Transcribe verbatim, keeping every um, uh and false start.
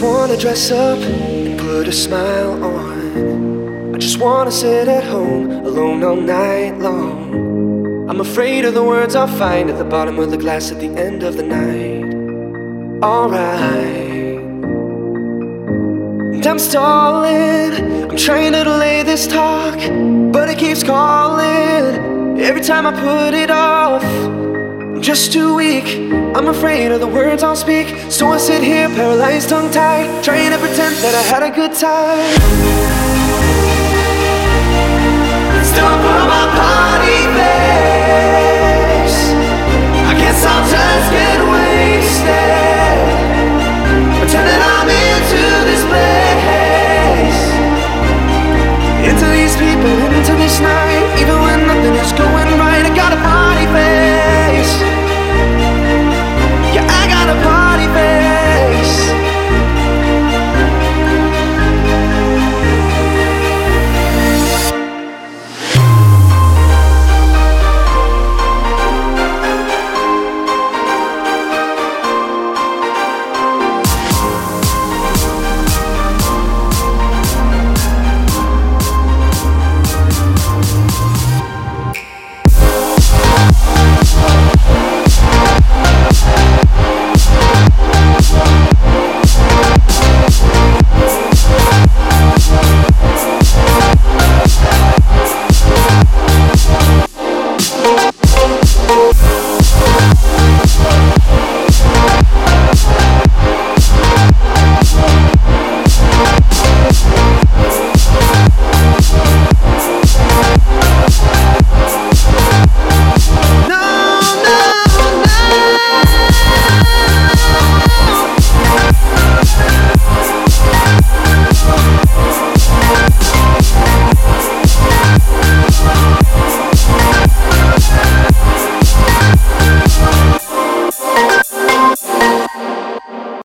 wanna dress up and put a smile on. I just wanna sit at home alone all night long. I'm afraid of the words I'll find at the bottom of the glass at the end of the night. Alright. And I'm stalling, I'm trying to delay this talk, but it keeps calling every time I put it off. I'm just too weak, I'm afraid of the words I'll speak. So I sit here paralyzed, tongue-tied, trying to pretend that I had a good time. Still I put on my party face. I guess I'll just get away.